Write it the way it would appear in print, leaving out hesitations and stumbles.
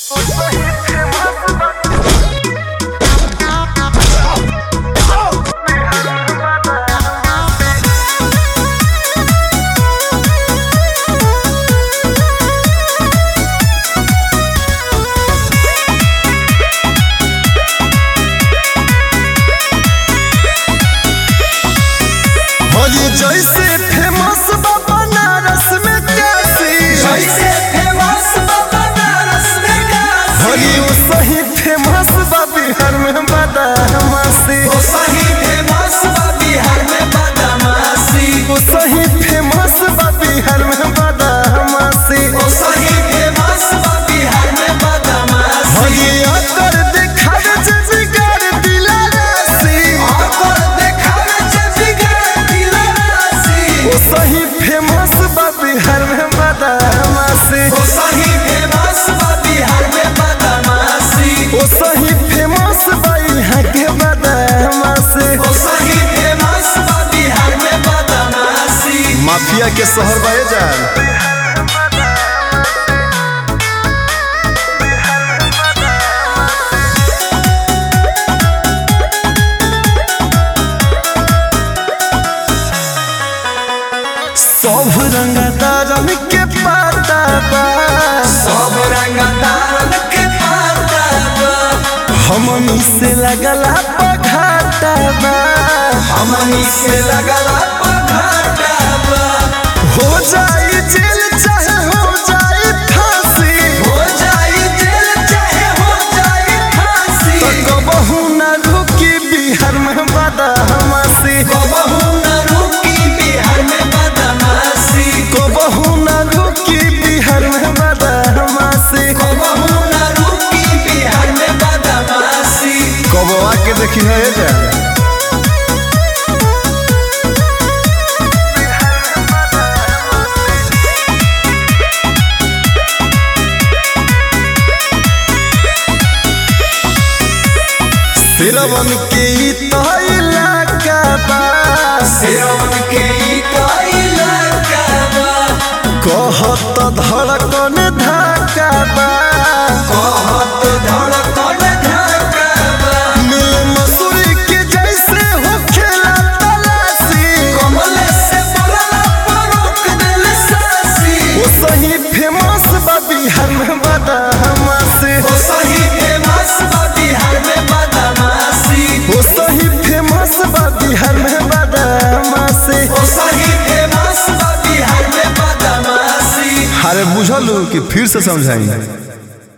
जैसे फेमस बा बनारस में काशी, जैसे फेमस बा बनारस में काशी, होली वो सही फेमस बा बिहार में बदमाशी, वो सही फेमस बा बिहार में बदमाशी, वो सही फेमस बा बिहार में बदमाशी, वो सही फेमस बा बिहार में बदमाशी। होली अतर देखावे जे बिगाड़ दिला राशि, आकर देखावे जे बिगाड़ दिला राशि, वो सही फेमस बा बिहार में बदमाशी, वो सही फेमस बा बिहार में बदमाशी, वो सही फेमस बा यहाँ के बदमाशी। वो सही फेमस बा बिहार में बदमाशी। माफिया के शहर बा जान, सब रंगदारन के पता बा, सब रंगदारन के पता बा, हमनी से लगला पघाटा बा, हमनी से लगला पघाटा बा। हो जाई जेल चाहे हो जाई फांसी, हो जाई जेल चाहे हो जाई फांसी, तो कबहू न रुकी बिहार में बदमाशी, कबहू न रुकी बिहार में बदमाशी, कबहू न रुकी बिहार में बदमाशी। कबहू न रुकी बिहार में बदमाशी। कबवा के देखी है जान, सिरवन के ई तो इलाका बा, सिरवन के ई तो इलाका बा, कहत धड़कन धक्का बा, कहत धड़कन धक्का बा। मिल मसूरी के जैसे हो खेला तलाशी, कमले से बोलला पर रोक दिल सासी, वो सही फेमस बा बिहार में बदमाशी, वो सही फेमस बा बिहार में बदमाशी, वो सही फेमस बा बिहार में बदमाशी। वो सही फेमस बा बिहार में बदमाशी। अरे बुझलू कि फिर से समझाई।